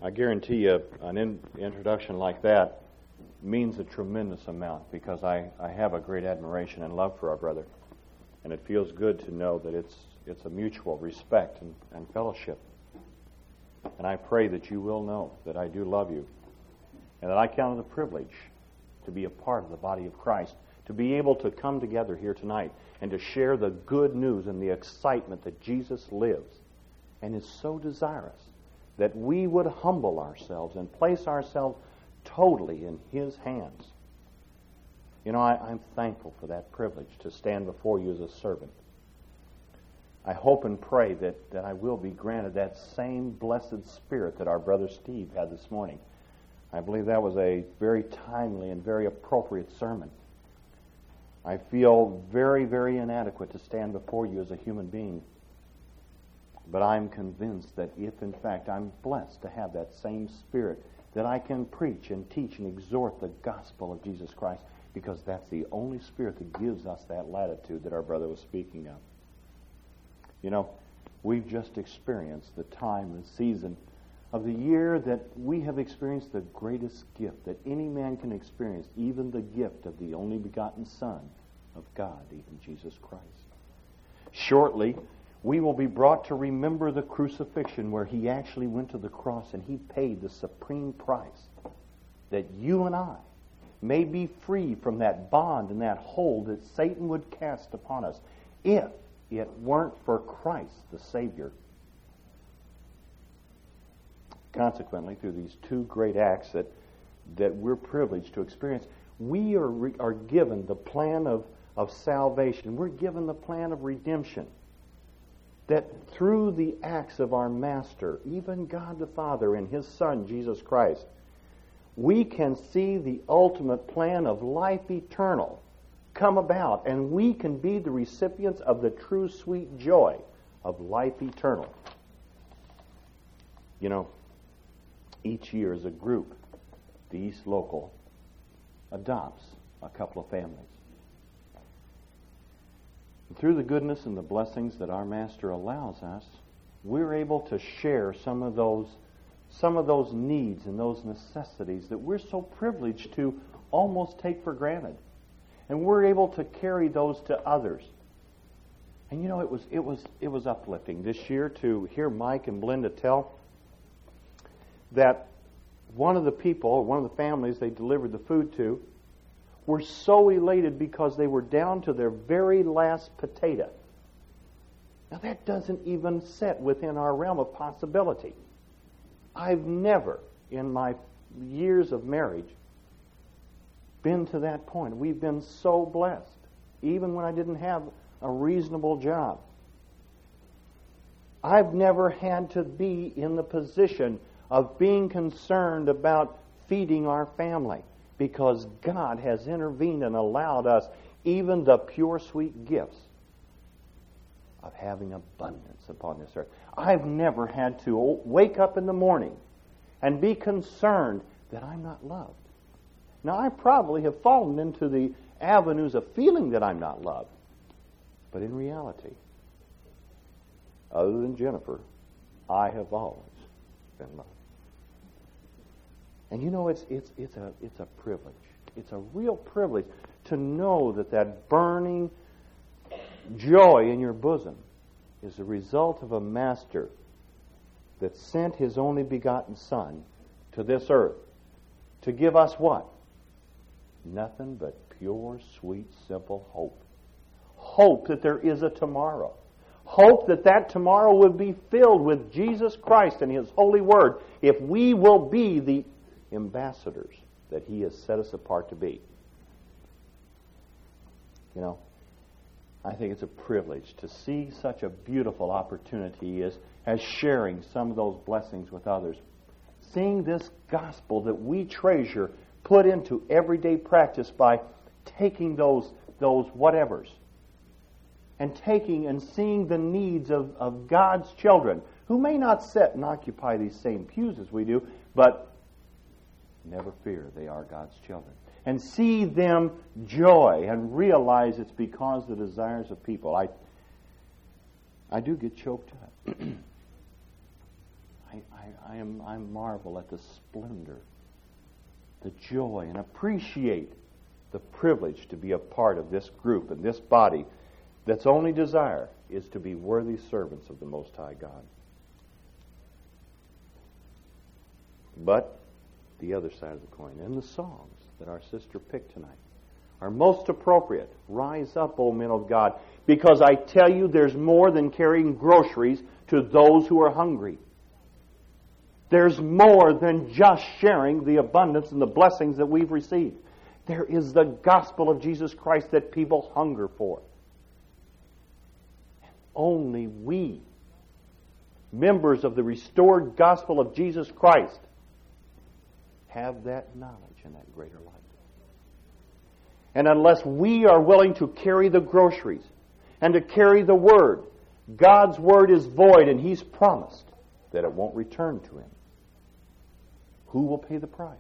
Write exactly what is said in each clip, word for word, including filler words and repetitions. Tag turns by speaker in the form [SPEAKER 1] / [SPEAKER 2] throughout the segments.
[SPEAKER 1] I guarantee you an in, introduction like that means a tremendous amount because I, I have a great admiration and love for our brother. And it feels good to know that it's it's a mutual respect and, and fellowship. And I pray that you will know that I do love you and that I count it a privilege to be a part of the body of Christ, to be able to come together here tonight and to share the good news and the excitement that Jesus lives and is so desirous that we would humble ourselves and place ourselves totally in His hands. You know, I, I'm thankful for that privilege to stand before you as a servant. I hope and pray that, that I will be granted that same blessed spirit that our brother Steve had this morning. I believe that was a very timely and very appropriate sermon. I feel very, very inadequate to stand before you as a human being. But I'm convinced that if, in fact, I'm blessed to have that same spirit, that I can preach and teach and exhort the gospel of Jesus Christ, because that's the only spirit that gives us that latitude that our brother was speaking of. You know, we've just experienced the time and season of the year that we have experienced the greatest gift that any man can experience, even the gift of the only begotten Son of God, even Jesus Christ. Shortly, we will be brought to remember the crucifixion where He actually went to the cross and He paid the supreme price that you and I may be free from that bond and that hold that Satan would cast upon us if it weren't for Christ, the Savior. Consequently, through these two great acts that, that we're privileged to experience, we are, re, are given the plan of, of salvation. We're given the plan of redemption. That through the acts of our Master, even God the Father and His Son, Jesus Christ, we can see the ultimate plan of life eternal come about, and we can be the recipients of the true sweet joy of life eternal. You know, each year as a group, the East Local adopts a couple of families. And through the goodness and the blessings that our Master allows us, we're able to share some of those some of those needs and those necessities that we're so privileged to almost take for granted. And we're able to carry those to others. And you know, it was it was it was uplifting this year to hear Mike and Belinda tell that one of the people, one of the families they delivered the food to, were so elated because they were down to their very last potato. Now that doesn't even sit within our realm of possibility. I've never, in my years of marriage, been to that point. We've been so blessed, even when I didn't have a reasonable job. I've never had to be in the position of being concerned about feeding our family, because God has intervened and allowed us even the pure, sweet gifts of having abundance upon this earth. I've never had to wake up in the morning and be concerned that I'm not loved. Now, I probably have fallen into the avenues of feeling that I'm not loved. But in reality, other than Jennifer, I have always been loved. And you know, it's it's it's a it's a privilege. It's a real privilege to know that that burning joy in your bosom is the result of a Master that sent His only begotten Son to this earth to give us what? Nothing but pure, sweet, simple hope. Hope that there is a tomorrow. Hope that that tomorrow would be filled with Jesus Christ and His holy word if we will be the ambassadors that He has set us apart to be. You know, I think it's a privilege to see such a beautiful opportunity as, as sharing some of those blessings with others. Seeing this gospel that we treasure put into everyday practice by taking those, those whatevers and taking and seeing the needs of, of God's children who may not sit and occupy these same pews as we do, but never fear, they are God's children. And see them joy and realize it's because the desires of people. I I do get choked up. I I, I, I am I marvel at the splendor, the joy, and appreciate the privilege to be a part of this group and this body that's only desire is to be worthy servants of the Most High God. But the other side of the coin, and the songs that our sister picked tonight, are most appropriate. Rise up, O men of God, because I tell you there's more than carrying groceries to those who are hungry. There's more than just sharing the abundance and the blessings that we've received. There is the gospel of Jesus Christ that people hunger for. Only we, members of the restored gospel of Jesus Christ, have that knowledge and that greater light. And unless we are willing to carry the groceries and to carry the Word, God's Word is void, and He's promised that it won't return to Him. Who will pay the price?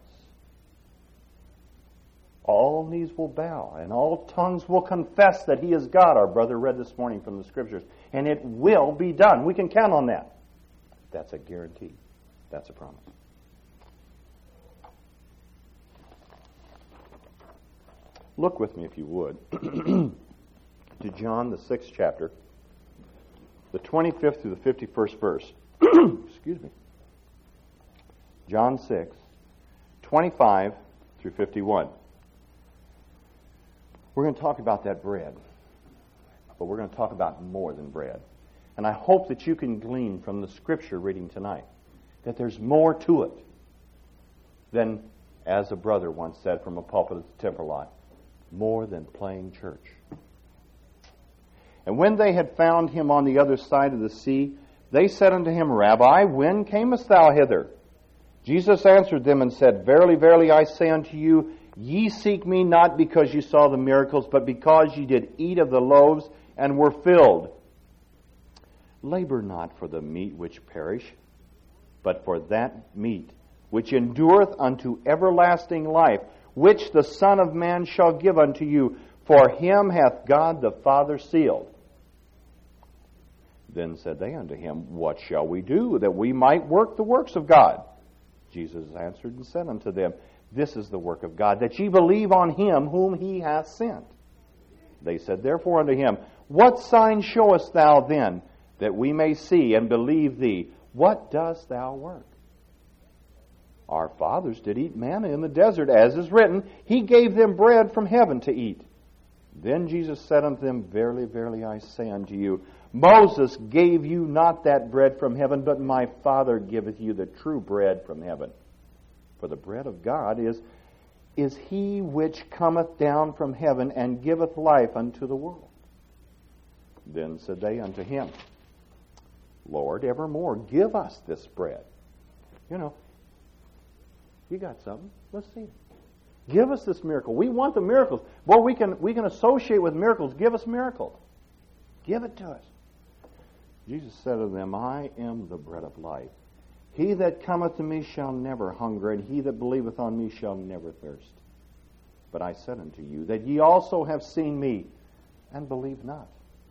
[SPEAKER 1] All knees will bow, and all tongues will confess that He is God. Our brother read this morning from the Scriptures. And it will be done. We can count on that. That's a guarantee. That's a promise. Look with me, if you would, to John, the sixth chapter, the twenty-fifth through the fifty-first verse. Excuse me. John six, twenty-five through fifty-one. We're going to talk about that bread, but we're going to talk about more than bread. And I hope that you can glean from the Scripture reading tonight that there's more to it than, as a brother once said from a pulpit at the temple lot, more than playing church. And when they had found him on the other side of the sea, they said unto him, Rabbi, when camest thou hither? Jesus answered them and said, Verily, verily, I say unto you, ye seek me not because you saw the miracles, but because ye did eat of the loaves and were filled. Labor not for the meat which perish, but for that meat which endureth unto everlasting life, which the Son of Man shall give unto you, for him hath God the Father sealed. Then said they unto him, What shall we do, that we might work the works of God? Jesus answered and said unto them, This is the work of God, that ye believe on him whom he hath sent. They said therefore unto him, What sign showest thou then, that we may see and believe thee? What dost thou work? Our fathers did eat manna in the desert, as is written, He gave them bread from heaven to eat. Then Jesus said unto them, Verily, verily, I say unto you, Moses gave you not that bread from heaven, but my Father giveth you the true bread from heaven. For the bread of God is, is he which cometh down from heaven and giveth life unto the world. Then said they unto him, Lord, evermore give us this bread. You know, you got something. Let's see it. Give us this miracle. We want the miracles. Well, we can we can associate with miracles. Give us miracles. Give it to us. Jesus said to them, I am the bread of life. He that cometh to me shall never hunger, and he that believeth on me shall never thirst. But I said unto you, that ye also have seen me, and believe not.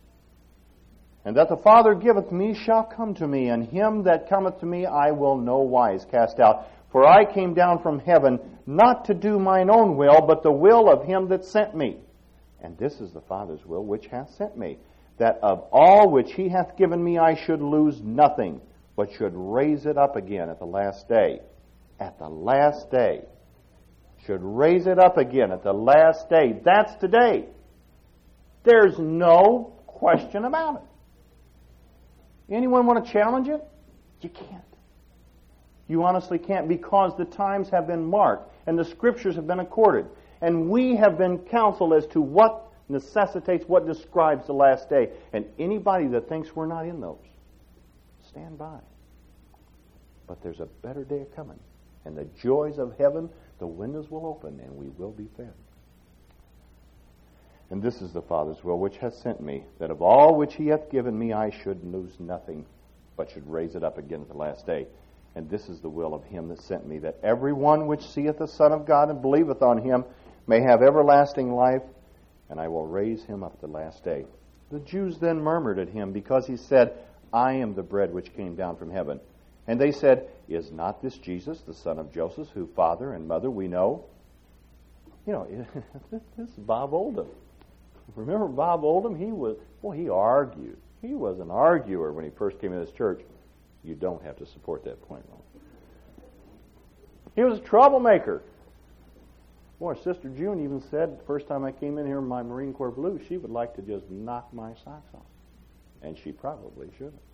[SPEAKER 1] And that the Father giveth me shall come to me, and him that cometh to me I will no wise cast out. For I came down from heaven, not to do mine own will, but the will of him that sent me. And this is the Father's will which hath sent me, that of all which he hath given me I should lose nothing, but should raise it up again at the last day. At the last day. Should raise it up again at the last day. That's today. There's no question about it. Anyone want to challenge it? You can't. You honestly can't, because the times have been marked and the Scriptures have been accorded. And we have been counseled as to what necessitates, what describes the last day. And anybody that thinks we're not in those, stand by. But there's a better day coming. And the joys of heaven, the windows will open and we will be fed. And this is the Father's will which hath sent me, that of all which he hath given me I should lose nothing, but should raise it up again at the last day. And this is the will of him that sent me, that every one which seeth the Son of God and believeth on him may have everlasting life, and I will raise him up at the last day. The Jews then murmured at him, because he said, I am the bread which came down from heaven. And they said, Is not this Jesus, the son of Joseph, whose father and mother we know? You know, this is Bob Oldham. Remember Bob Oldham? He was, well, he argued. He was an arguer when he first came into this church. You don't have to support that point, Ron. He was a troublemaker. Boy, Sister June even said the first time I came in here in my Marine Corps blue, she would like to just knock my socks off. And she probably should have.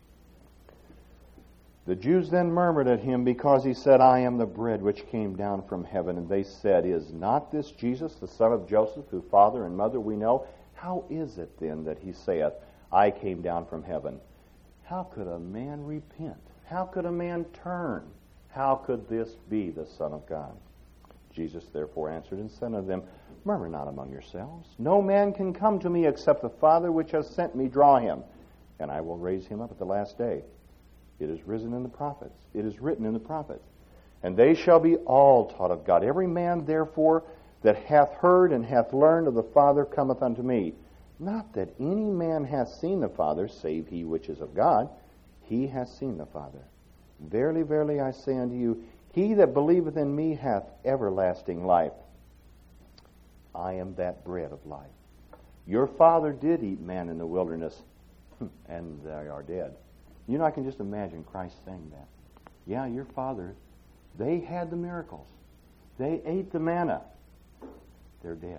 [SPEAKER 1] The Jews then murmured at him because he said, I am the bread which came down from heaven. And they said, Is not this Jesus, the son of Joseph, whose father and mother we know? How is it then that he saith, I came down from heaven? How could a man repent? How could a man turn? How could this be the Son of God? Jesus therefore answered and said unto them, Murmur not among yourselves. No man can come to me except the Father which has sent me draw him, and I will raise him up at the last day. It is risen in the prophets. It is written in the prophets. And they shall be all taught of God. Every man, therefore, that hath heard and hath learned of the Father cometh unto me. Not that any man hath seen the Father, save he which is of God. He hath seen the Father. Verily, verily, I say unto you, he that believeth in me hath everlasting life. I am that bread of life. Your father did eat man in the wilderness, and they are dead. You know, I can just imagine Christ saying that. Yeah, your father, they had the miracles. They ate the manna. They're dead.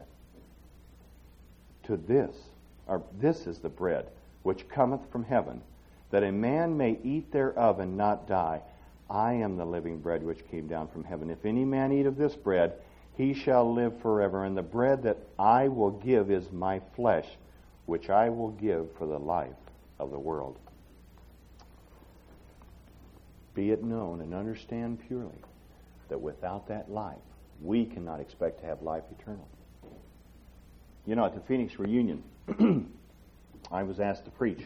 [SPEAKER 1] To this, or this is the bread which cometh from heaven, that a man may eat thereof and not die. I am the living bread which came down from heaven. If any man eat of this bread, he shall live forever. And the bread that I will give is my flesh, which I will give for the life of the world. Be it known and understand purely that without that life, we cannot expect to have life eternal. You know, at the Phoenix reunion, I was asked to preach.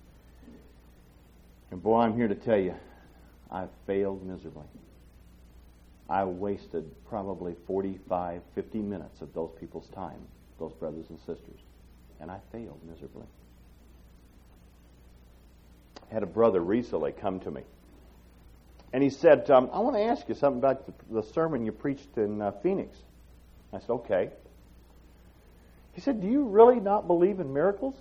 [SPEAKER 1] And boy, I'm here to tell you, I failed miserably. I wasted probably forty-five, fifty minutes of those people's time, those brothers and sisters. And I failed miserably. I had a brother recently come to me. And he said, um, I want to ask you something about the, the sermon you preached in uh, Phoenix. I said, okay. He said, do you really not believe in miracles?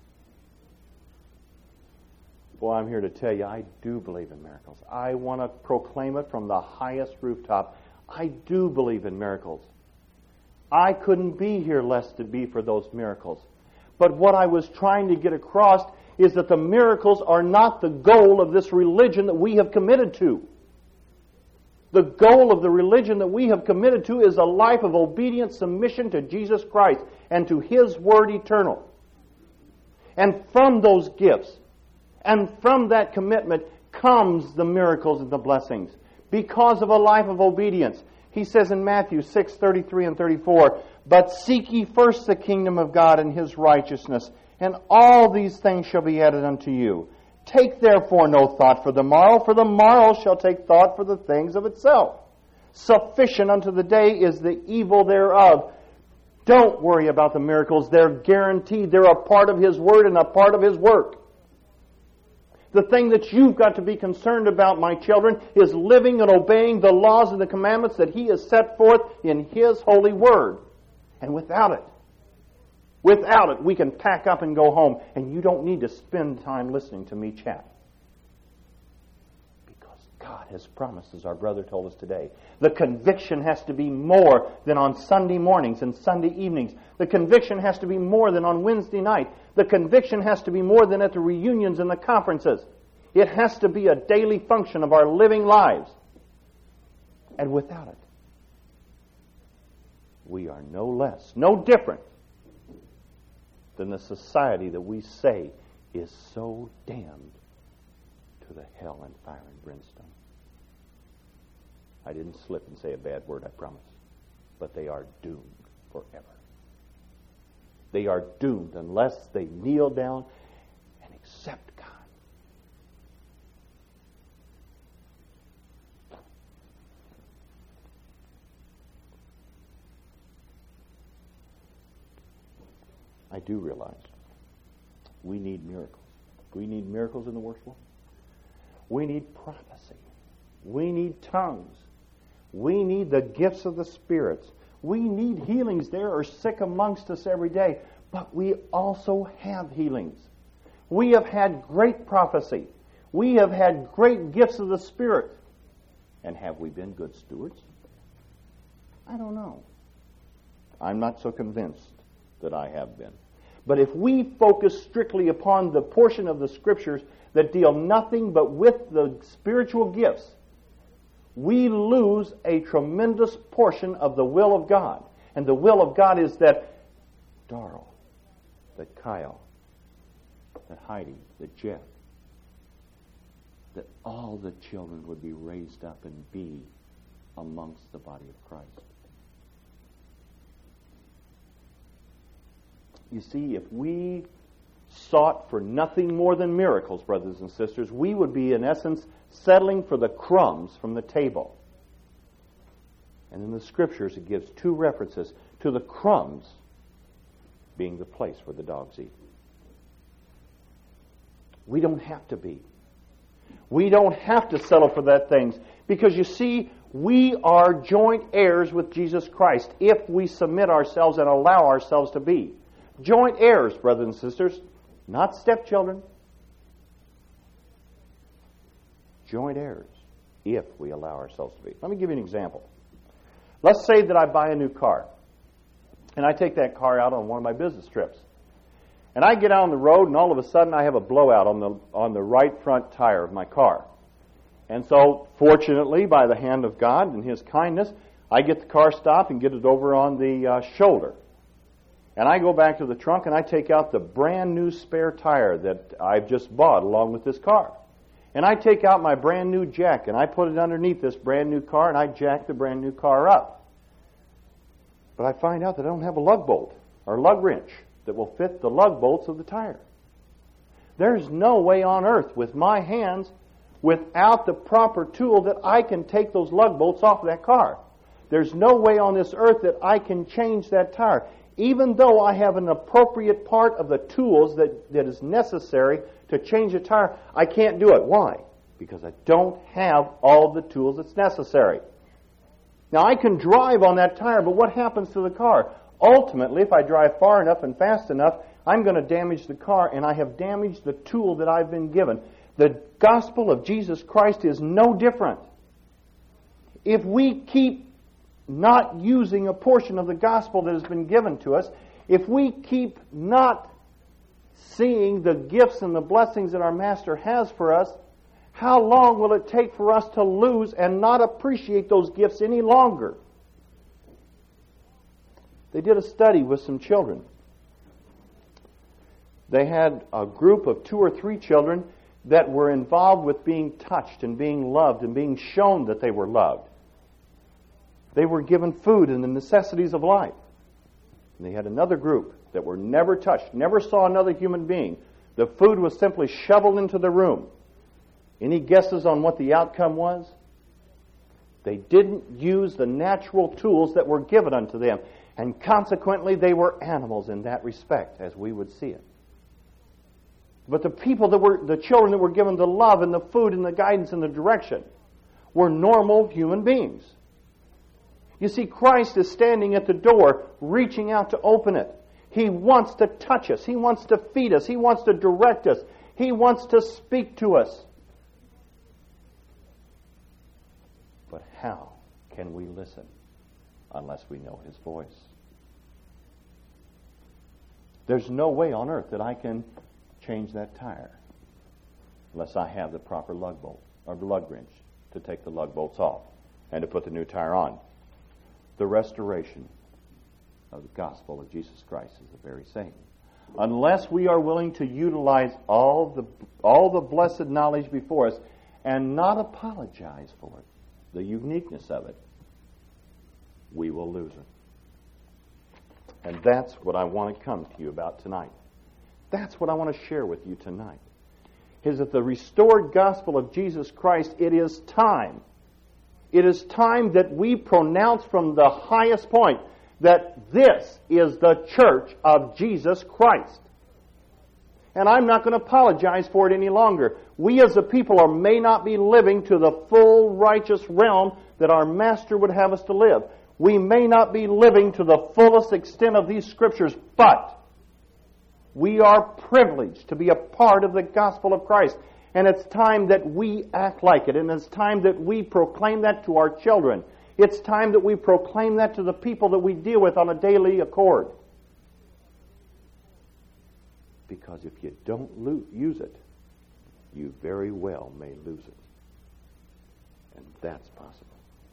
[SPEAKER 1] Well, I'm here to tell you, I do believe in miracles. I want to proclaim it from the highest rooftop. I do believe in miracles. I couldn't be here lest it be for those miracles. But what I was trying to get across is that the miracles are not the goal of this religion that we have committed to. The goal of the religion that we have committed to is a life of obedient submission to Jesus Christ and to His Word eternal. And from those gifts, and from that commitment comes the miracles and the blessings because of a life of obedience. He says in Matthew six, thirty-three and thirty-four, But seek ye first the kingdom of God and His righteousness, and all these things shall be added unto you. Take therefore no thought for the morrow, for the morrow shall take thought for the things of itself. Sufficient unto the day is the evil thereof. Don't worry about the miracles. They're guaranteed. They're a part of His Word and a part of His work. The thing that you've got to be concerned about, my children, is living and obeying the laws and the commandments that He has set forth in His holy Word. And without it, without it, we can pack up and go home, and you don't need to spend time listening to me chat. Because God has promised, as our brother told us today, the conviction has to be more than on Sunday mornings and Sunday evenings. The conviction has to be more than on Wednesday night. The conviction has to be more than at the reunions and the conferences. It has to be a daily function of our living lives. And without it, we are no less, no different than the society that we say is so damned to the hell and fire and brimstone. I didn't slip and say a bad word, I promise. But they are doomed forever. They are doomed unless they kneel down and accept God. I do realize we need miracles. We need miracles in the worship. We need prophecy. We need tongues. We need the gifts of the spirits. We need healings. There are sick amongst us every day, but we also have healings. We have had great prophecy. We have had great gifts of the Spirit. And have we been good stewards? I don't know. I'm not so convinced that I have been. But if we focus strictly upon the portion of the Scriptures that deal nothing but with the spiritual gifts, we lose a tremendous portion of the will of God. And the will of God is that Darrell, that Kyle, that Heidi, that Jeff, that all the children would be raised up and be amongst the body of Christ. You see, if we sought for nothing more than miracles, brothers and sisters, we would be, in essence, settling for the crumbs from the table. And in the Scriptures, it gives two references to the crumbs being the place where the dogs eat. We don't have to be. We don't have to settle for that things, because you see, we are joint heirs with Jesus Christ if we submit ourselves and allow ourselves to be. Joint heirs, brothers and sisters, not stepchildren. Joint heirs, if we allow ourselves to be. Let me give you an example. Let's say that I buy a new car, and I take that car out on one of my business trips. And I get out on the road, and all of a sudden I have a blowout on the on the right front tire of my car. And so, fortunately, by the hand of God and His kindness, I get the car stopped and get it over on the uh, shoulder. And I go back to the trunk and I take out the brand new spare tire that I've just bought along with this car. And I take out my brand new jack and I put it underneath this brand new car and I jack the brand new car up. But I find out that I don't have a lug bolt or lug wrench that will fit the lug bolts of the tire. There's no way on earth with my hands, without the proper tool, that I can take those lug bolts off of that car. There's no way on this earth that I can change that tire. Even though I have an appropriate part of the tools that, that is necessary to change a tire, I can't do it. Why? Because I don't have all the tools that's necessary. Now, I can drive on that tire, but what happens to the car? Ultimately, if I drive far enough and fast enough, I'm going to damage the car, and I have damaged the tool that I've been given. The gospel of Jesus Christ is no different. If we keep not using a portion of the gospel that has been given to us, if we keep not seeing the gifts and the blessings that our Master has for us, how long will it take for us to lose and not appreciate those gifts any longer? They did a study with some children. They had a group of two or three children that were involved with being touched and being loved and being shown that they were loved. They were given food and the necessities of life. And they had another group that were never touched, never saw another human being. The food was simply shoveled into the room. Any guesses on what the outcome was? They didn't use the natural tools that were given unto them. And consequently, they were animals in that respect, as we would see it. But the people that were, the children that were given the love and the food and the guidance and the direction were normal human beings. You see, Christ is standing at the door, reaching out to open it. He wants to touch us. He wants to feed us. He wants to direct us. He wants to speak to us. But how can we listen unless we know His voice? There's no way on earth that I can change that tire unless I have the proper lug bolt or the lug wrench to take the lug bolts off and to put the new tire on. The restoration of the gospel of Jesus Christ is the very same. Unless we are willing to utilize all the all the blessed knowledge before us and not apologize for it, the uniqueness of it, we will lose it. And that's what I want to come to you about tonight. That's what I want to share with you tonight. Is that the restored gospel of Jesus Christ, it is time. It is time that we pronounce from the highest point that this is the church of Jesus Christ. and I'm not going to apologize for it any longer. We as a people are, may not be living to the full righteous realm that our Master would have us to live. We may not be living to the fullest extent of these Scriptures, but we are privileged to be a part of the gospel of Christ. And it's time that we act like it. And it's time that we proclaim that to our children. It's time that we proclaim that to the people that we deal with on a daily accord. Because if you don't lo- use it, you very well may lose it. And that's possible.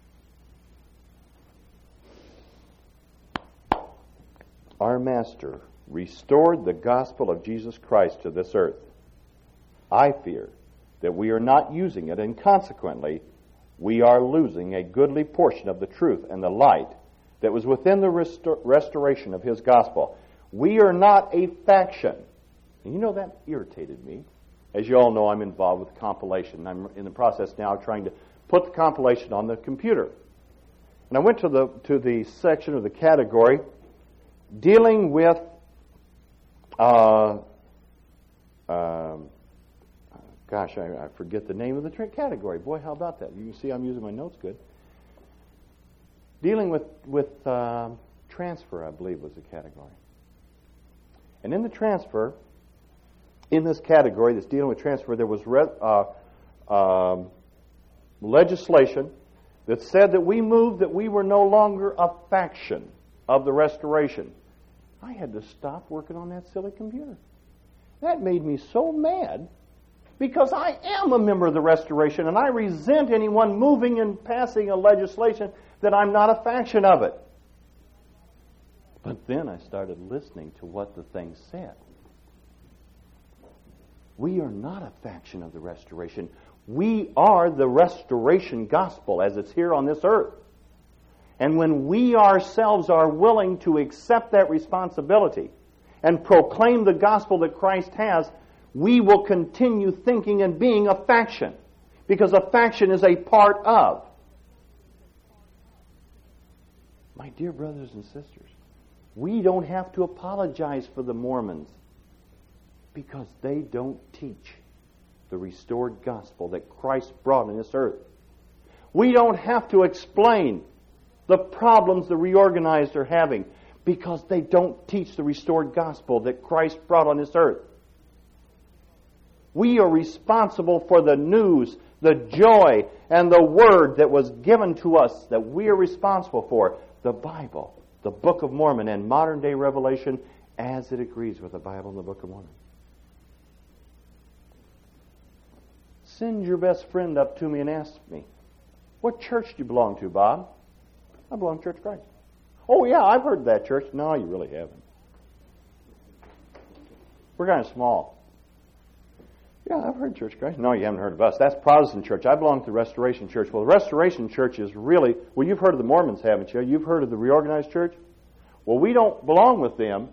[SPEAKER 1] Our Master restored the gospel of Jesus Christ to this earth. I fear that we are not using it, and consequently, we are losing a goodly portion of the truth and the light that was within the restor- restoration of His gospel. We are not a faction. And you know, that irritated me. As you all know, I'm involved with compilation. I'm in the process now of trying to put the compilation on the computer. And I went to the to the section of the category dealing with uh, um, gosh, I, I forget the name of the tra- category. Boy, how about that? You can see I'm using my notes good. Dealing with with uh, transfer, I believe, was the category. And in the transfer, in this category that's dealing with transfer, there was re- uh, um, legislation that said that we moved, that we were no longer a faction of the restoration. I had to stop working on that silly computer. That made me so mad because I am a member of the restoration and I resent anyone moving and passing a legislation that I'm not a faction of it. But then I started listening to what the thing said. We are not a faction of the restoration. We are the restoration gospel as it's here on this earth. And when we ourselves are willing to accept that responsibility and proclaim the gospel that Christ has, we will continue thinking and being a faction. Because a faction is a part of. My dear brothers and sisters, we don't have to apologize for the Mormons because they don't teach the restored gospel that Christ brought on this earth. We don't have to explain the problems the reorganized are having because they don't teach the restored gospel that Christ brought on this earth. We are responsible for the news, the joy, and the word that was given to us that we are responsible for. The Bible, the Book of Mormon, and modern-day revelation as it agrees with the Bible and the Book of Mormon. Send your best friend up to me and ask me, what church do you belong to, Bob? I belong to Church of Christ. Oh, yeah, I've heard of that church. No, you really haven't. We're kind of small. Yeah, I've heard Church of Christ. No, you haven't heard of us. That's Protestant church. I belong to the Restoration Church. Well, the Restoration Church is really, well, you've heard of the Mormons, haven't you? You've heard of the Reorganized Church? Well, we don't belong with them.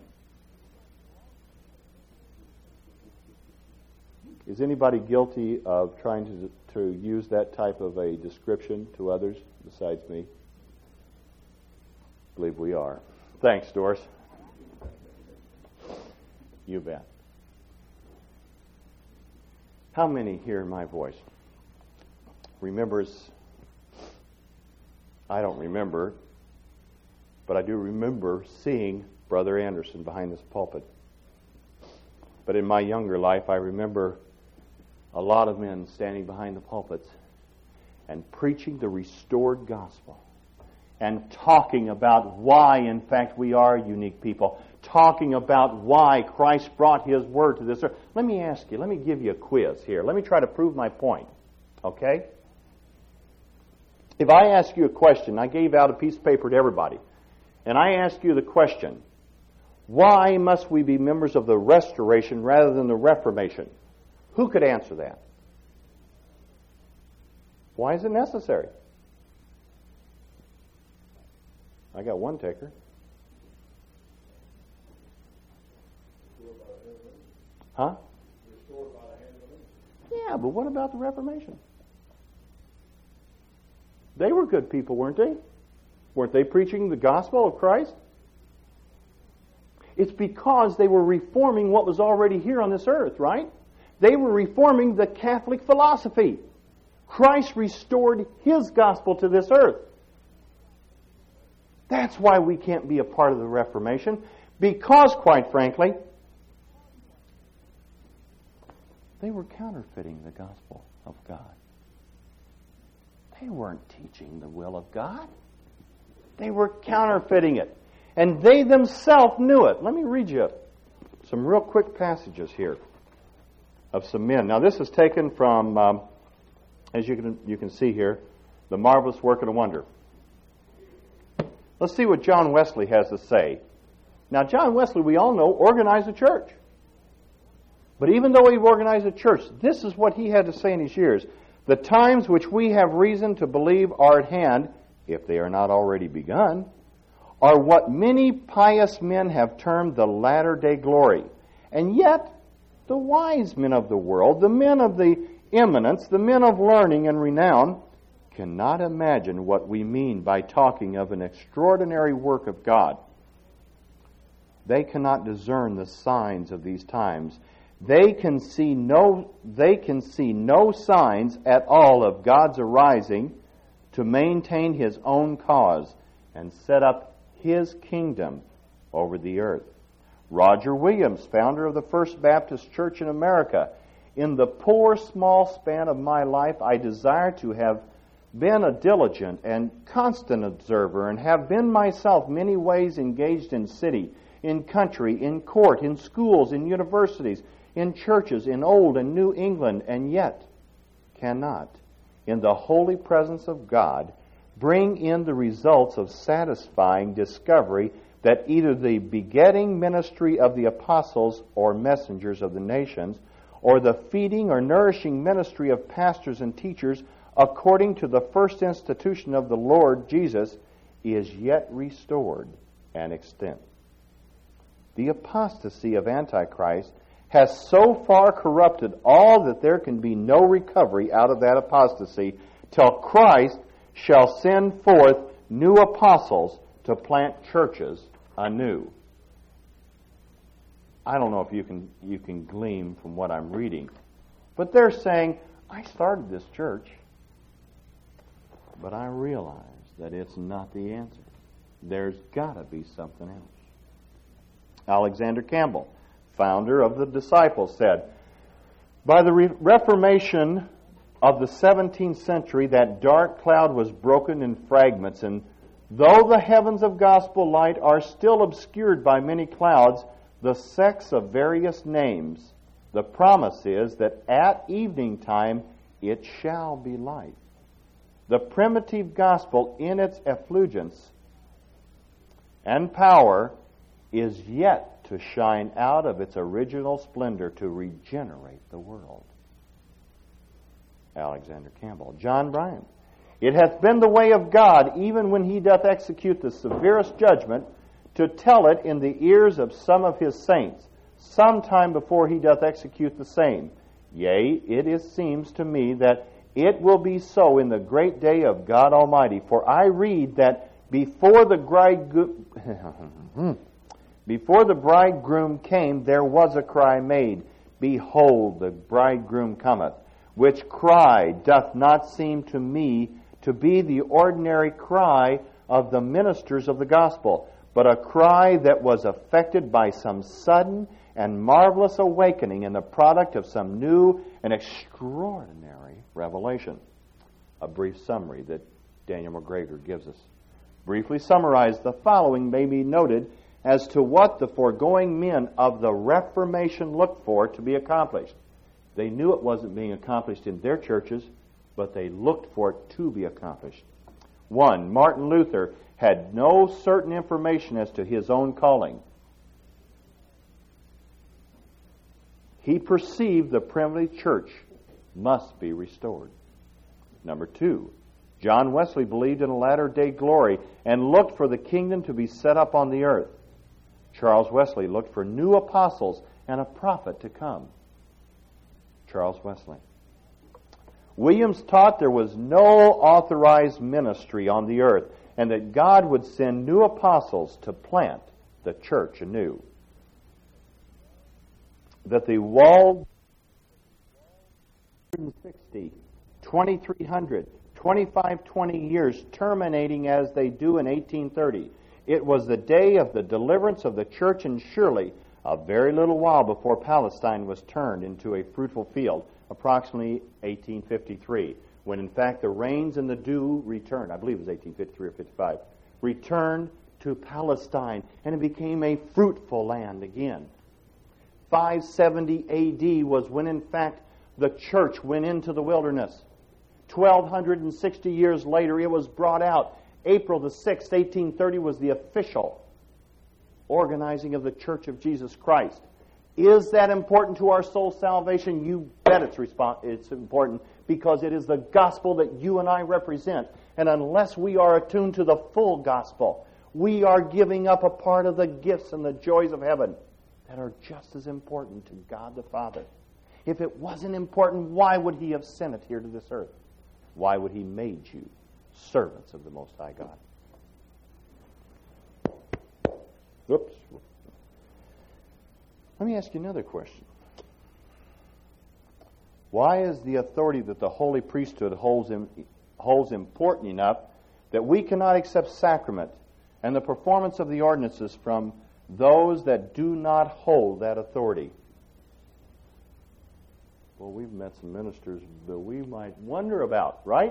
[SPEAKER 1] Is anybody guilty of trying to to use that type of a description to others besides me? I believe we are. Thanks, Doris. You bet. How many hear my voice remembers, I don't remember, but I do remember seeing Brother Anderson behind this pulpit. But in my younger life, I remember a lot of men standing behind the pulpits and preaching the restored gospel and talking about why, in fact, we are unique people, talking about why Christ brought His Word to this earth. Let me ask you, let me give you a quiz here. Let me try to prove my point, okay? If I ask you a question, I gave out a piece of paper to everybody, and I ask you the question, why must we be members of the Restoration rather than the Reformation? Who could answer that? Why is it necessary? I got one taker. Huh? Yeah, but what about the Reformation? They were good people, weren't they? Weren't they preaching the gospel of Christ? It's because they were reforming what was already here on this earth, right? They were reforming the Catholic philosophy. Christ restored His gospel to this earth. That's why we can't be a part of the Reformation, because, quite frankly, they were counterfeiting the gospel of God. They weren't teaching the will of God. They were counterfeiting it. And they themselves knew it. Let me read you some real quick passages here of some men. Now, this is taken from, um, as you can, you can see here, The Marvelous Work and a Wonder. Let's see what John Wesley has to say. Now, John Wesley, we all know, organized a church. But even though he organized a church, this is what he had to say in his years. The times which we have reason to believe are at hand, if they are not already begun, are what many pious men have termed the latter-day glory. And yet, the wise men of the world, the men of the eminence, the men of learning and renown, cannot imagine what we mean by talking of an extraordinary work of God. They cannot discern the signs of these times. They can see no, they can see no signs at all of God's arising to maintain His own cause and set up His kingdom over the earth. Roger Williams, founder of the First Baptist Church in America, in the poor small span of my life, I desire to have been a diligent and constant observer and have been myself many ways engaged in city, in country, in court, in schools, in universities, in churches, in Old and New England, and yet cannot, in the holy presence of God, bring in the results of satisfying discovery that either the begetting ministry of the apostles or messengers of the nations, or the feeding or nourishing ministry of pastors and teachers according to the first institution of the Lord Jesus, is yet restored and extant. The apostasy of Antichrist has so far corrupted all that there can be no recovery out of that apostasy till Christ shall send forth new apostles to plant churches anew. I don't know if you can you can glean from what I'm reading, but they're saying, I started this church, but I realize that it's not the answer. There's got to be something else. Alexander Campbell, founder of the Disciples, said, by the Re- Reformation of the seventeenth century, that dark cloud was broken in fragments, and though the heavens of gospel light are still obscured by many clouds, the sects of various names, the promise is that at evening time it shall be light. The primitive gospel in its effulgence and power is yet to shine out of its original splendor to regenerate the world. Alexander Campbell. John Bryan. It hath been the way of God, even when He doth execute the severest judgment, to tell it in the ears of some of His saints, some time before He doth execute the same. Yea, it is, seems to me that it will be so in the great day of God Almighty. For I read that before the bridegroom, before the bridegroom came, there was a cry made, Behold, the bridegroom cometh. Which cry doth not seem to me to be the ordinary cry of the ministers of the gospel, but a cry that was affected by some sudden and marvelous awakening and the product of some new and extraordinary revelation. A brief summary that Daniel McGregor gives us. Briefly summarized, the following may be noted as to what the foregoing men of the Reformation looked for to be accomplished. They knew it wasn't being accomplished in their churches, but they looked for it to be accomplished. One, Martin Luther had no certain information as to his own calling. He perceived the primitive church must be restored. Number two, John Wesley believed in a latter-day glory and looked for the kingdom to be set up on the earth. Charles Wesley looked for new apostles and a prophet to come. Charles Wesley. Williams taught there was no authorized ministry on the earth and that God would send new apostles to plant the church anew. that the walled sixty, twenty-three hundred, twenty-five, twenty years terminating as they do in eighteen thirty. It was the day of the deliverance of the church, and surely a very little while before Palestine was turned into a fruitful field, approximately eighteen fifty-three, when in fact the rains and the dew returned. I believe it was eighteen fifty-three or fifty-five. Returned to Palestine, and it became a fruitful land again. five seventy A D was when in fact the church went into the wilderness. twelve sixty years later it was brought out. April the sixth, eighteen thirty was the official organizing of the Church of Jesus Christ. Is that important to our soul salvation? You bet it's, respons- it's important, because it is the gospel that you and I represent. And unless we are attuned to the full gospel, we are giving up a part of the gifts and the joys of heaven that are just as important to God the Father. If it wasn't important, why would He have sent it here to this earth? Why would He made you servants of the Most High God? Oops. Let me ask you another question. Why is the authority that the holy priesthood holds, in, holds important enough that we cannot accept sacrament and the performance of the ordinances from those that do not hold that authority? Well, we've met some ministers that we might wonder about, right?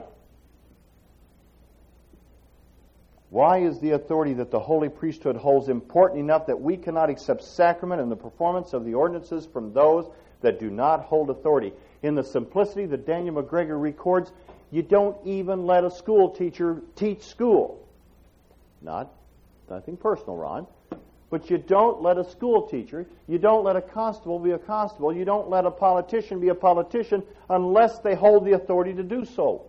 [SPEAKER 1] Why is the authority that the holy priesthood holds important enough that we cannot accept sacrament and the performance of the ordinances from those that do not hold authority? In the simplicity that Daniel McGregor records, you don't even let a school teacher teach school. Not, nothing personal, Ron. But you don't let a school teacher, you don't let a constable be a constable, you don't let a politician be a politician unless they hold the authority to do so.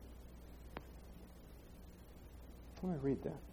[SPEAKER 1] Let me read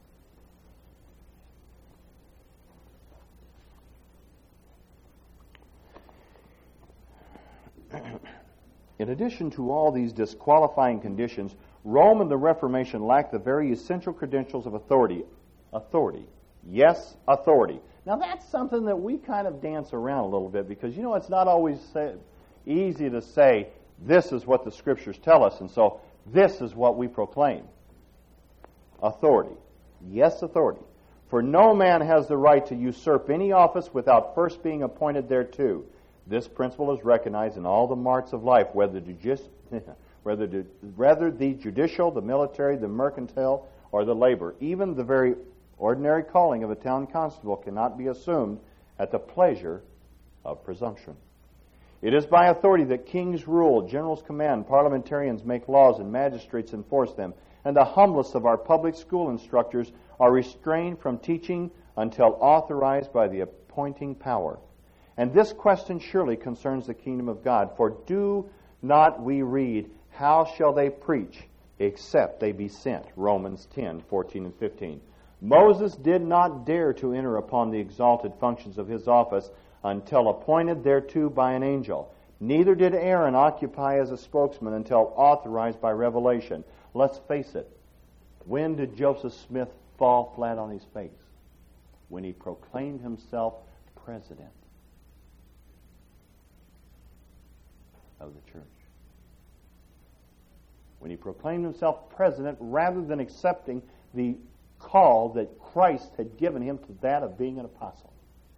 [SPEAKER 1] that. In addition to all these disqualifying conditions, Rome and the Reformation lacked the very essential credentials of authority. Authority. Yes, authority. Now that's something that we kind of dance around a little bit, because, you know, it's not always say, easy to say, this is what the Scriptures tell us, and so this is what we proclaim. Authority. Yes, authority. For no man has the right to usurp any office without first being appointed thereto. This principle is recognized in all the marts of life, whether, judis- whether, the, whether the judicial, the military, the mercantile, or the labor. Even the very ordinary calling of a town constable cannot be assumed at the pleasure of presumption. It is by authority that kings rule, generals command, parliamentarians make laws, and magistrates enforce them. And the humblest of our public school instructors are restrained from teaching until authorized by the appointing power. And this question surely concerns the kingdom of God. For do not we read, how shall they preach except they be sent? Romans ten, fourteen and fifteen. Moses did not dare to enter upon the exalted functions of his office until appointed thereto by an angel. Neither did Aaron occupy as a spokesman until authorized by revelation. Let's face it, when did Joseph Smith fall flat on his face? When he proclaimed himself president of the church. When he proclaimed himself president rather than accepting the call that Christ had given him to that of being an apostle.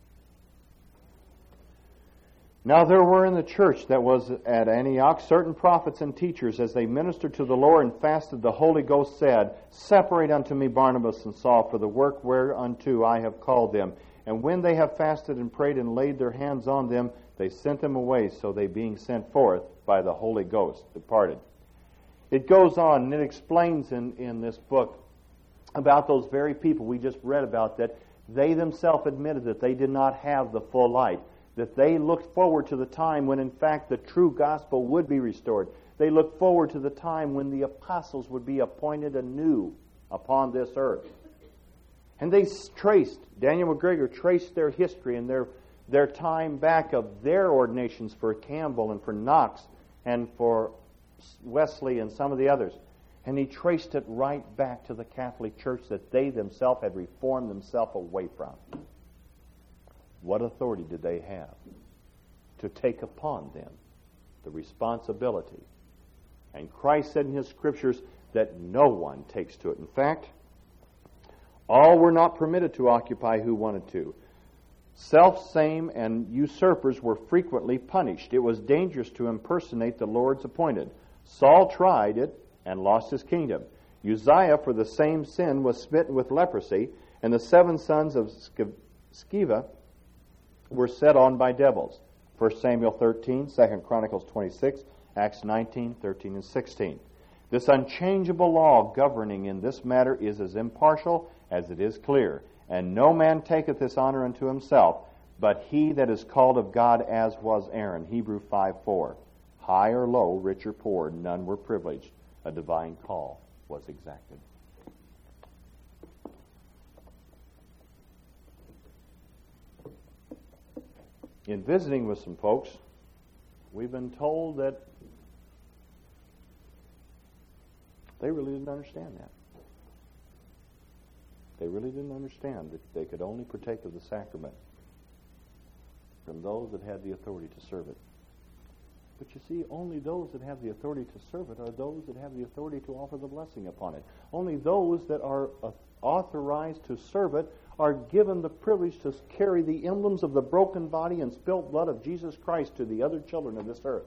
[SPEAKER 1] Now there were in the church that was at Antioch certain prophets and teachers. As they ministered to the Lord and fasted, the Holy Ghost said, Separate unto me Barnabas and Saul for the work whereunto I have called them. And when they have fasted and prayed and laid their hands on them, they sent them away. So they, being sent forth by the Holy Ghost, departed. It goes on and it explains in, in this book about those very people we just read about, that they themselves admitted that they did not have the full light, that they looked forward to the time when, in fact, the true gospel would be restored. They looked forward to the time when the apostles would be appointed anew upon this earth. And they traced, Daniel McGregor traced their history and their, their time back of their ordinations for Campbell and for Knox and for Wesley and some of the others. And he traced it right back to the Catholic Church that they themselves had reformed themselves away from. What authority did they have? to take upon them the responsibility. And Christ said in His Scriptures that no one takes to it. In fact, all were not permitted to occupy who wanted to. Self-same and usurpers were frequently punished. It was dangerous to impersonate the Lord's appointed. Saul tried it and lost his kingdom. Uzziah, for the same sin, was smitten with leprosy, and the seven sons of Sceva were set on by devils. First Samuel thirteen, Second Chronicles twenty-six, Acts nineteen, thirteen, and sixteen. This unchangeable law governing in this matter is as impartial as it is clear. And no man taketh this honor unto himself, but he that is called of God, as was Aaron. Hebrew five four. High or low, rich or poor, none were privileged. A divine call was exacted. In visiting with some folks, we've been told that they really didn't understand that. They really didn't understand that they could only partake of the sacrament from those that had the authority to serve it. But you see, only those that have the authority to serve it are those that have the authority to offer the blessing upon it. Only those that are authorized to serve it are given the privilege to carry the emblems of the broken body and spilt blood of Jesus Christ to the other children of this earth.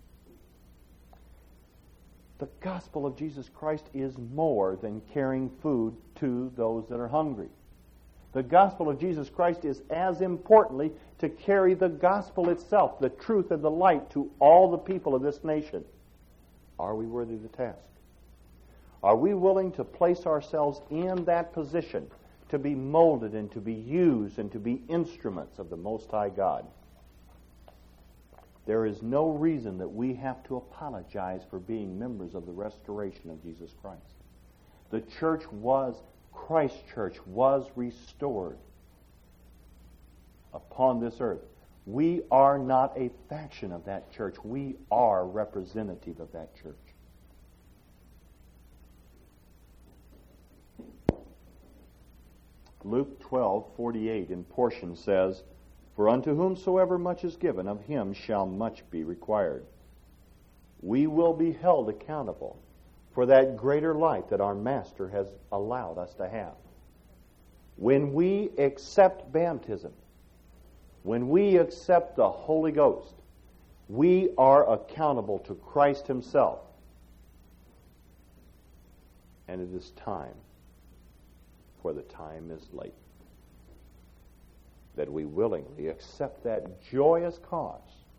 [SPEAKER 1] The gospel of Jesus Christ is more than carrying food to those that are hungry. The gospel of Jesus Christ is as importantly to carry the gospel itself, the truth and the light, to all the people of this nation. Are we worthy of the task? Are we willing to place ourselves in that position to be molded and to be used and to be instruments of the Most High God? There is no reason that we have to apologize for being members of the restoration of Jesus Christ. The church was, Christ's church was restored upon this earth. We are not a faction of that church. We are representative of that church. Luke twelve forty-eight in portion says, "For unto whomsoever much is given, of him shall much be required." We will be held accountable for that greater light that our Master has allowed us to have. When we accept baptism, when we accept the Holy Ghost, we are accountable to Christ Himself. And it is time, for the time is late, that we willingly accept that joyous cause.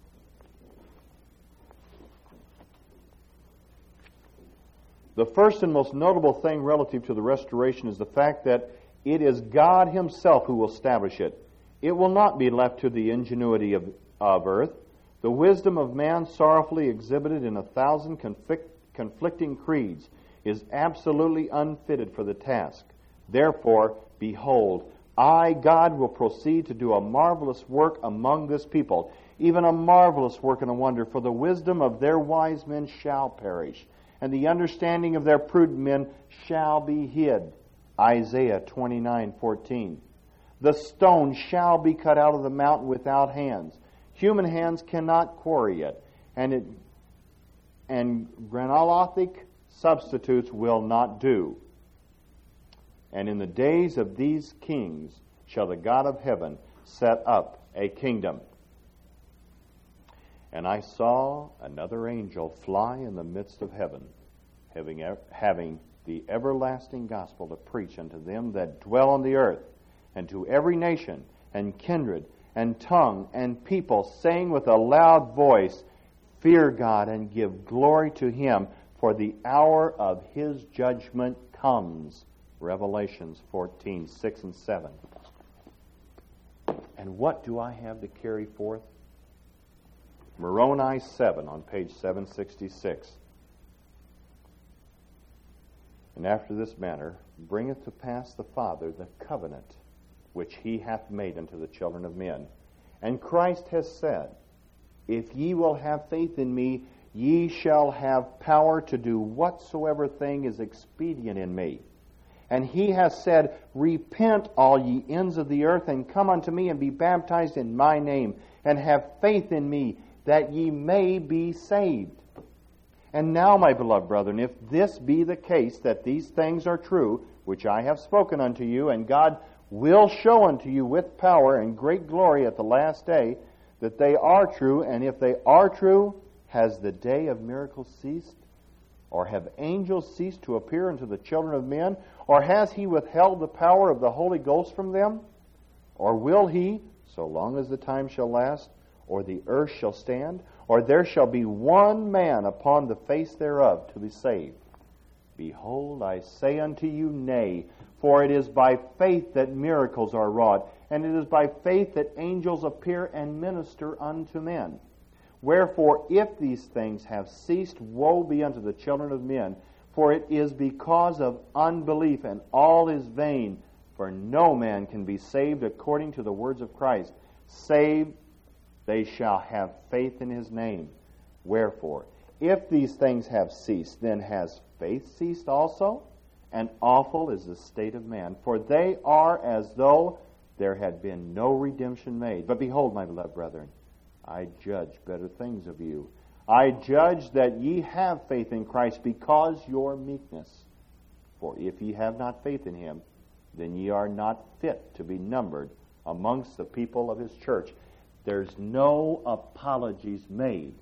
[SPEAKER 1] The first and most notable thing relative to the restoration is the fact that it is God Himself who will establish it. It will not be left to the ingenuity of, of earth. The wisdom of man, sorrowfully exhibited in a thousand conflict, conflicting creeds, is absolutely unfitted for the task. Therefore, behold, I, God, will proceed to do a marvelous work among this people, even a marvelous work and a wonder, for the wisdom of their wise men shall perish, and the understanding of their prudent men shall be hid. Isaiah twenty-nine fourteen. The stone shall be cut out of the mountain without hands. Human hands cannot quarry it, and it and granolithic substitutes will not do. And in the days of these kings shall the God of heaven set up a kingdom. And I saw another angel fly in the midst of heaven, having, having the everlasting gospel to preach unto them that dwell on the earth, and to every nation, and kindred, and tongue, and people, saying with a loud voice, Fear God, and give glory to Him, for the hour of His judgment comes. Revelations fourteen, six and seven. And what do I have to carry forth? Moroni seven on page seven sixty-six. And after this manner bringeth to pass the Father the covenant which He hath made unto the children of men. And Christ has said, If ye will have faith in me, ye shall have power to do whatsoever thing is expedient in me. And he has said, Repent, all ye ends of the earth, and come unto me, and be baptized in my name, and have faith in me, that ye may be saved. And now, my beloved brethren, if this be the case, that these things are true, which I have spoken unto you, and God will show unto you with power and great glory at the last day, that they are true, and if they are true, has the day of miracles ceased? Or have angels ceased to appear unto the children of men? Or has he withheld the power of the Holy Ghost from them? Or will he, so long as the time shall last, or the earth shall stand, or there shall be one man upon the face thereof to be saved? Behold, I say unto you, Nay, for it is by faith that miracles are wrought, and it is by faith that angels appear and minister unto men. Wherefore, if these things have ceased, woe be unto the children of men, for it is because of unbelief, and all is vain. For no man can be saved according to the words of Christ, save they shall have faith in his name. Wherefore, if these things have ceased, then has faith ceased also? And awful is the state of man, for they are as though there had been no redemption made. But behold, my beloved brethren, I judge better things of you. I judge that ye have faith in Christ because your meekness. For if ye have not faith in him, then ye are not fit to be numbered amongst the people of his church. There's no apologies made.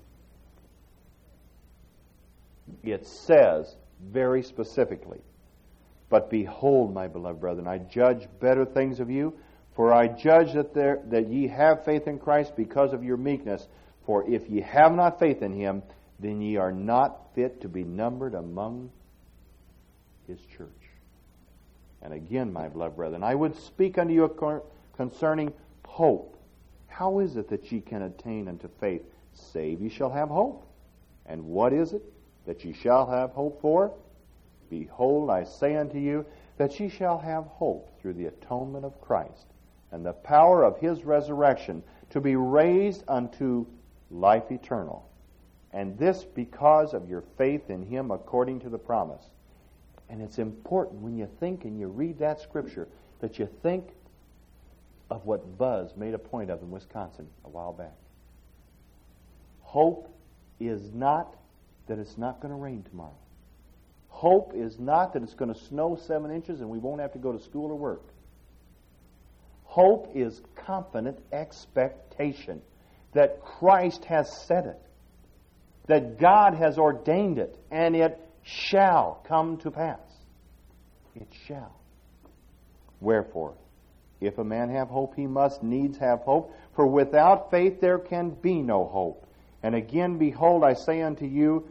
[SPEAKER 1] It says very specifically, But behold, my beloved brethren, I judge better things of you, for I judge that there that ye have faith in Christ because of your meekness. For if ye have not faith in him, then ye are not fit to be numbered among his church. And again, my beloved brethren, I would speak unto you concerning hope. How is it that ye can attain unto faith, save ye shall have hope? And what is it that ye shall have hope for? Behold, I say unto you, that ye shall have hope through the atonement of Christ, and the power of his resurrection, to be raised unto life eternal. And this because of your faith in him according to the promise. And it's important when you think and you read that scripture that you think of what Buzz made a point of in Wisconsin a while back. Hope is not that it's not going to rain tomorrow. Hope is not that it's going to snow seven inches and we won't have to go to school or work. Hope is confident expectation that Christ has said it, that God has ordained it, and it shall come to pass. It shall. Wherefore, if a man have hope, he must needs have hope, for without faith there can be no hope. And again, behold, I say unto you,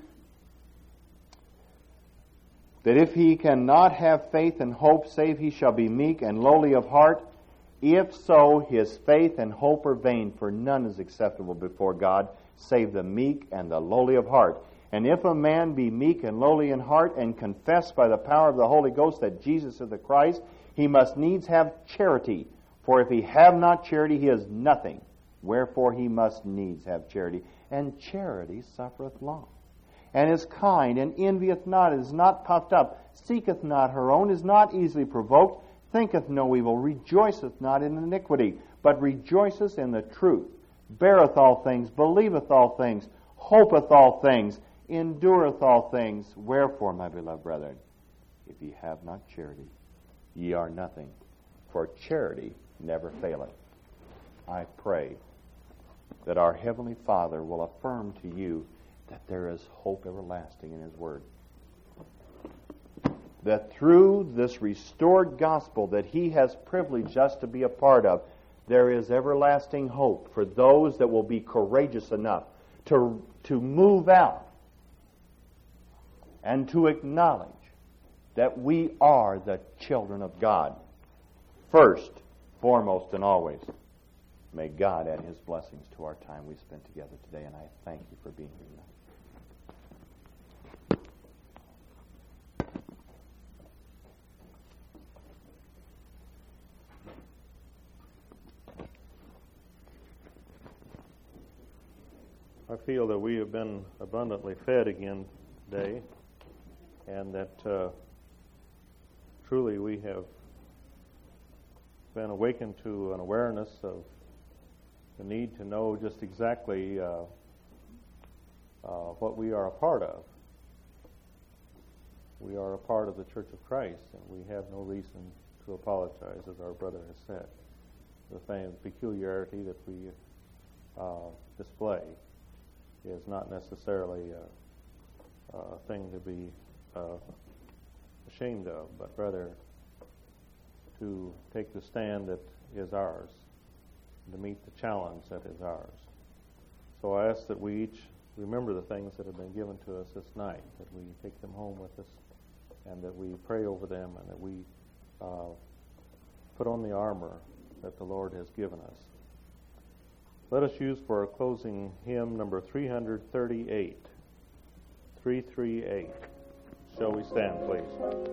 [SPEAKER 1] that if he cannot have faith and hope, save he shall be meek and lowly of heart, if so, his faith and hope are vain, for none is acceptable before God, save the meek and the lowly of heart. And if a man be meek and lowly in heart, and confess by the power of the Holy Ghost that Jesus is the Christ, he must needs have charity. For if he have not charity, he is nothing. Wherefore he must needs have charity. And charity suffereth long, and is kind, and envieth not, is not puffed up, seeketh not her own, is not easily provoked, thinketh no evil, rejoiceth not in iniquity, but rejoiceth in the truth, beareth all things, believeth all things, hopeth all things, endureth all things. Wherefore, my beloved brethren, if ye have not charity, ye are nothing. For charity never faileth. I pray that our Heavenly Father will affirm to you that there is hope everlasting in his word. That through this restored gospel that he has privileged us to be a part of, there is everlasting hope for those that will be courageous enough to, to move out and to acknowledge that we are the children of God. First, foremost, and always, may God add his blessings to our time we spent together today, and I thank you for being here tonight.
[SPEAKER 2] I feel that we have been abundantly fed again today, and that uh, truly we have been awakened to an awareness of the need to know just exactly uh, uh, what we are a part of. We are a part of the Church of Christ, and we have no reason to apologize, as our brother has said. The thing, peculiarity that we uh, display is not necessarily a, a thing to be uh, ashamed of, but rather to take the stand that is ours, to meet the challenge that is ours. So I ask that we each remember the things that have been given to us this night, that we take them home with us, and that we pray over them, and that we uh, put on the armor that the Lord has given us. Let us use for our closing hymn number three thirty-eight. three thirty-eight. Shall we stand, please?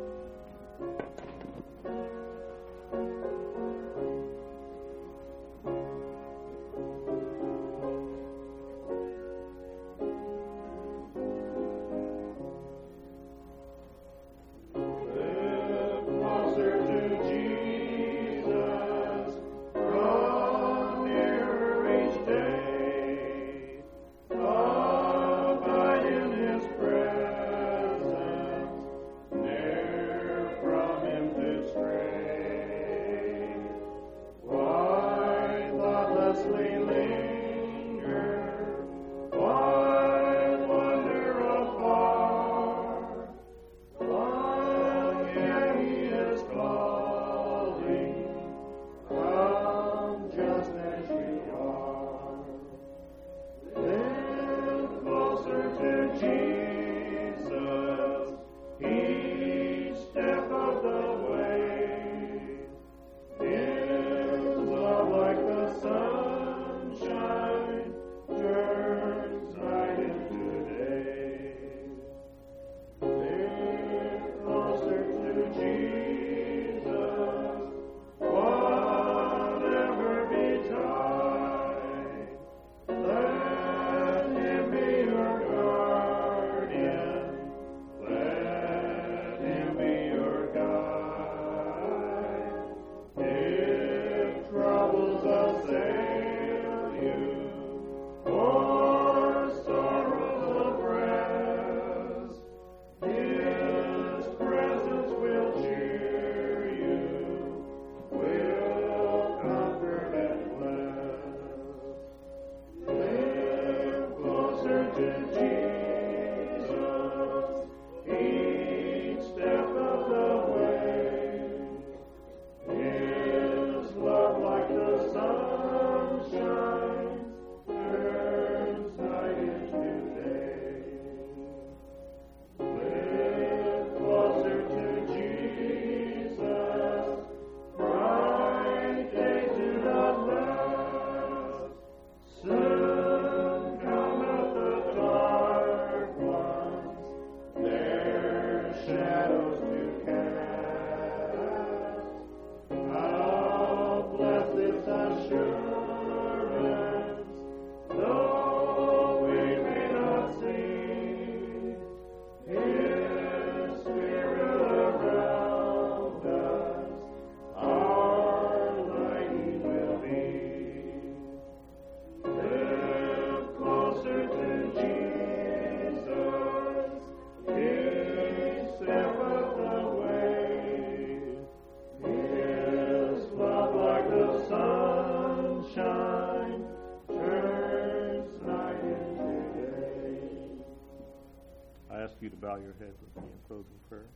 [SPEAKER 2] You to bow your head with me in closing prayer.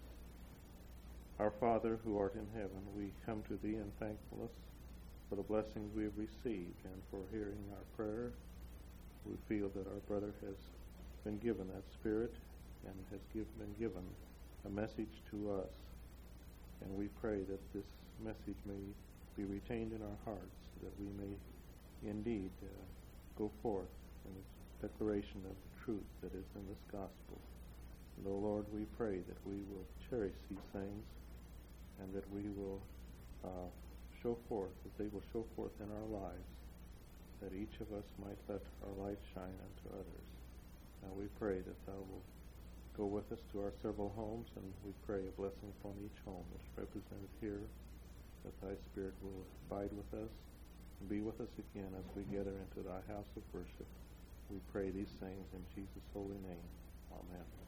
[SPEAKER 2] Our Father, who art in heaven, we come to Thee in thankfulness for the blessings we have received and for hearing our prayer. We feel that our brother has been given that Spirit and has give, been given a message to us. And we pray that this message may be retained in our hearts, that we may indeed uh, go forth in the declaration of the truth that is in this gospel. And, O Lord, we pray that we will cherish these things and that we will uh, show forth, that they will show forth in our lives, that each of us might let our light shine unto others. And we pray that Thou wilt go with us to our several homes, and we pray a blessing upon each home that's represented here, that thy Spirit will abide with us and be with us again as we gather into thy house of worship. We pray these things in Jesus' holy name. Amen.